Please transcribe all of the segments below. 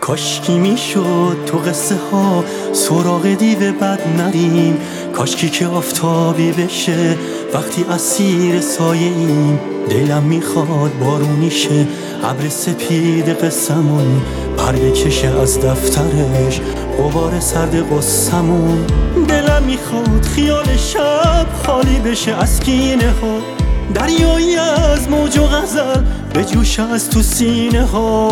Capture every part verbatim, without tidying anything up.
کاشکی میشد تو قصه ها سراغ دیو بد نریم، کاشکی که آفتابی بشه وقتی اسیر سایه ایم. دلم میخواد بارونی شه ابر سپید قصمون، پر بکشه از دفترش غبار سرد قصمون. دلم میخواد خیال شب خالی بشه از کینه ها، دریایی از موج و غزل به جوش از تو سینه ها.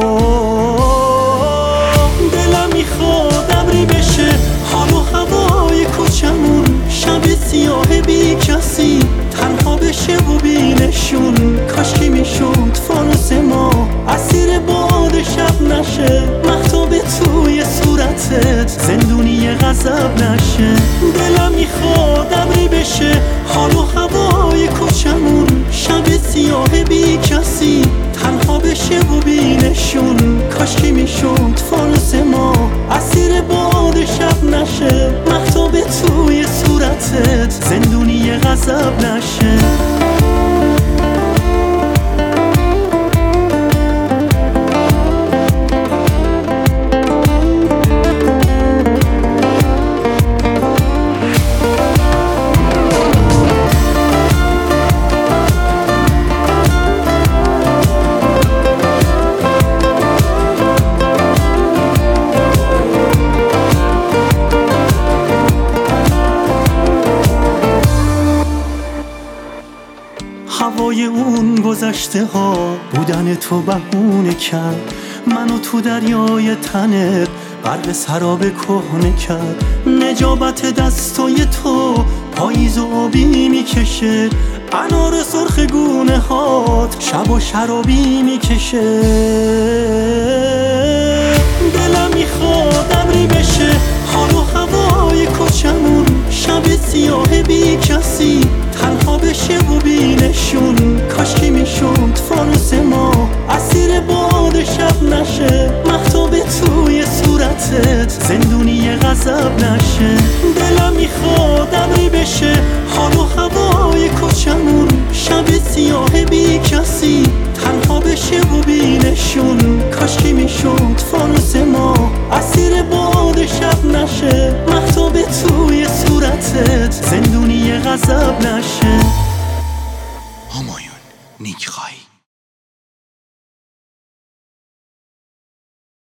دلم میخواد ابری بشه حال و هوای کوچمون، شب سیاه بی کسی تنها بشه و بینشون. کاشکی میشد فانوس ما اسیر باد شب نشه، مهتاب توی صورتت زندونی غضب نشه. دلم میخواد ابری بشه حال و هوای کوچمون، شب سیاه بی کسی تنها بشه و بینشون. کاشکی میشد فانوس ما اسیر باد شب نشه، مهتاب توی صورتت زندونی غضب نشه. هوای اون گذشته ها بودن تو بهونه کرد، منو تو دریای تنت غرق سراب کهنه کرد. نجابت دستای تو پاییز و آبی میکشه، انار سرخ گونه هات شب و شرابی میکشه. دلم میخواد ابری بشه حال و هوای کوچمون، شب سیاه بی کسی تنها بشه و بینشون. کاشکی میشد فانوس ما اسیر باد شب نشه، مهتاب توی صورتت زندونی غضب نشه. دلم میخواد ابری بشه حال و هوای کوچمون، شب سیاه بی کسی تنها بشه و بینشون. کاشکی میشد فانوس ما اسیر باد شب نشه، مهتاب توی صورتت زندونی غضب نشه. همایون نیک خواهی.